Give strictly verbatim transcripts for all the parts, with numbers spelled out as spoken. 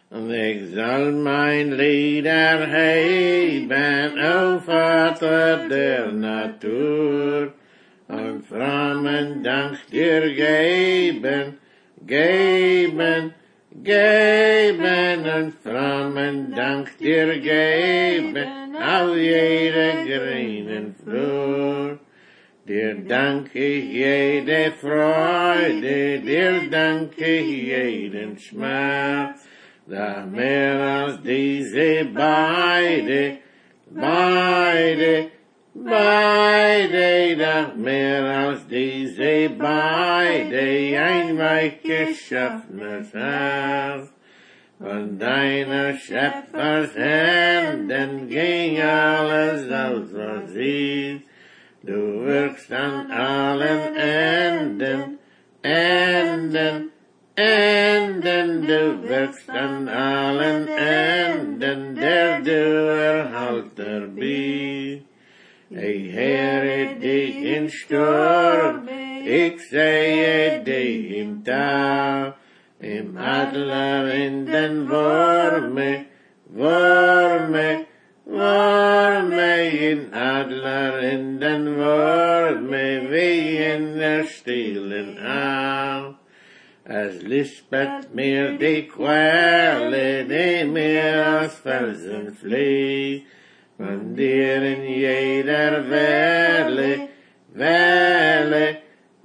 und ich soll mein Lied erheben, o Vater der Natur, und frommen Dank dir geben, geben, geben, und frommen Dank dir geben, auf jede grünen Flur. Dir danke ich jede Freude, dir danke ich jeden Schmerz, da mehr als diese beide, beide, beide, da mehr als diese beide, ein weit geschaffenes Herz. Von deiner Schöpfers Händen ging alles aus, was ist. Du wirkst an allen Enden, Enden, Enden, du wirkst an allen Enden, der du Erhalter bist. Ich höre dich in Sturm, ich sehe dich im Tau, im Adler in den Wurme, Wurme, Wurme, in Adler in den Wurme, wie in der stillen Au. Es lispert mir die Quelle, die mir aus Felsen fließt, von dir in jeder Welle, Welle,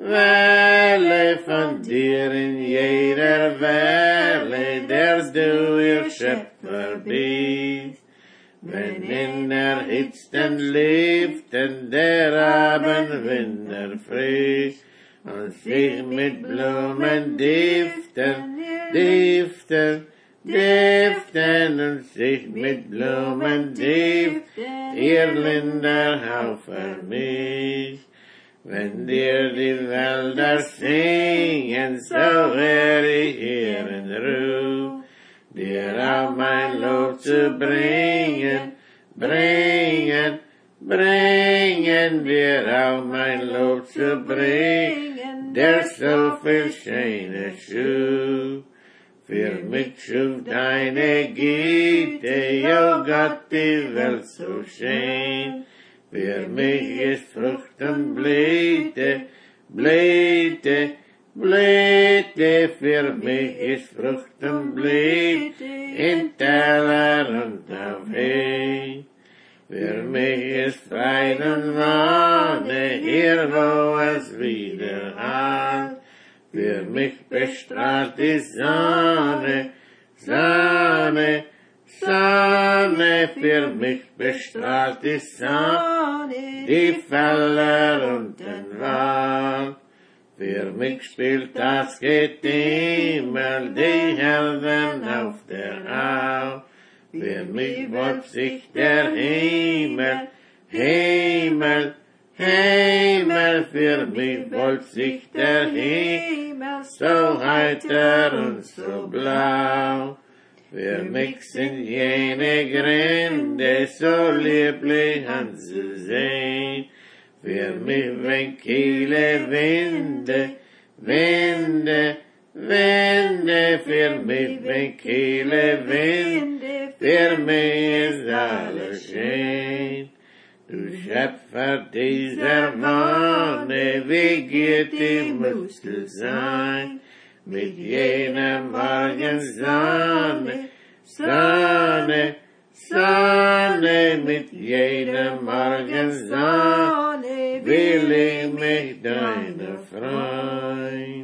Welle, von dir in jeder Welle, der du ihr Schöpfer bist. Wenn in erhitzten Lüften der Abendwind erfrischt und sich mit Blumen diften, diften, diften und sich mit Blumen diften, ihr linder Hauch vermischt. Wenn dir die Wälder singen, so wär ich hier in Ruhe, dir auch mein Lob zu bringen, bringen, bringen, dir auch mein Lob zu bringen, der so viel schöne schuf. Für mich schuf deine Güte, o Gott, die Welt so schön. Für mich ist Frucht und Blüte, Blüte, Blüte, für mich ist Frucht und Blüte, in Teller und auf Heu. Für mich ist Freud und Wonne, hier wo es wieder hat. Für mich bestrahlt die Sonne, Sonne, Sonne, für mich bestrahlt die Sonne, die Felder und den Wald. Für mich spielt das Getümmel, die Helden auf der Au. Für mich wölbt sich der Himmel, Himmel, Himmel, für mich wölbt sich der Himmel, so heiter und so blau. Für mich sind jene Gründe so lieblich anzusehen, für mich wenn viele Winde, Winde, Winde, für mich wenn viele Winde, für mich ist alles schön. Du Schöpfer dieser Wonne, wie geht die musst du sein, mit jener Morgensonne, Sonne, Sonne, mit jener Morgensonne, will ich mich deiner freuen.